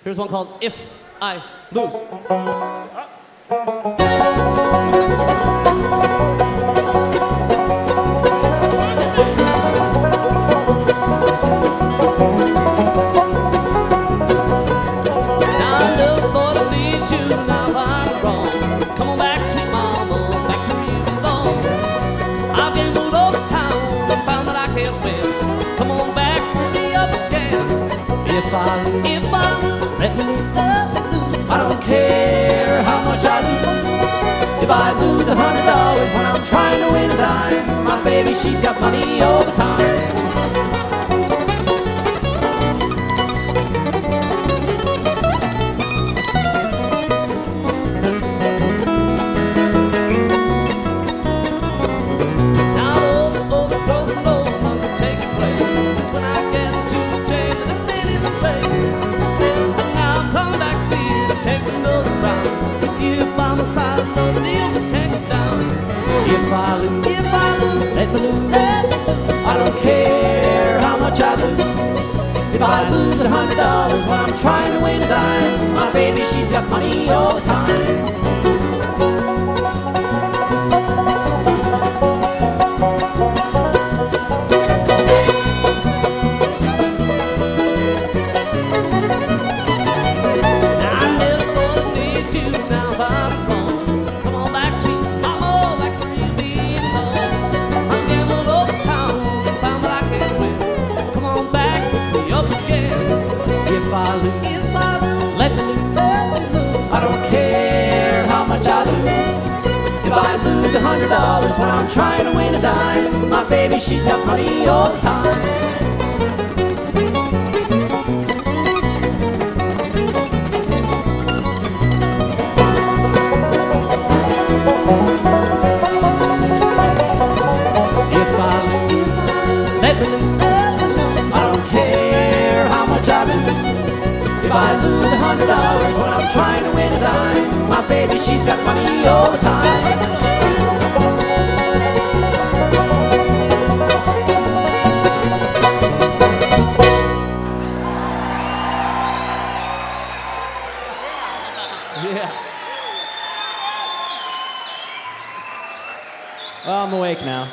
Here's one called If I Lose. If I lose, let me lose. I don't care how much I lose. If I lose $100 when I'm trying to win a dime, my baby, she's got money all the time. If I lose, let me lose. I don't care how much I lose. If I lose $100 when I'm trying to win a dime, my baby, she's got money all the time. If I lose, let me lose. I don't care how much I lose. If I lose $100 when I'm trying to win a dime, my baby, she's got money all the time. If I lose, let me lose. I don't care how much I lose. If I lose $100 when I'm trying to win a dime, my baby, she's got money all the time. Yeah. Well, I'm awake now.